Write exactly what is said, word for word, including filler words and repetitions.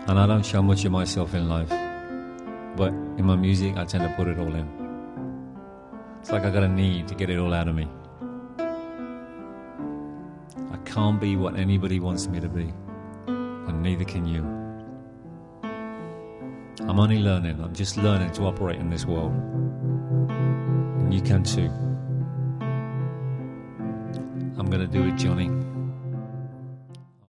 And I don't show much of myself in life, but in my music I tend to put it all in. It's like I got a need to get it all out of me. I can't be what anybody wants me to be, and neither can you. I'm only learning, I'm just learning to operate in this world. And you can too. I'm gonna do it, Johnny.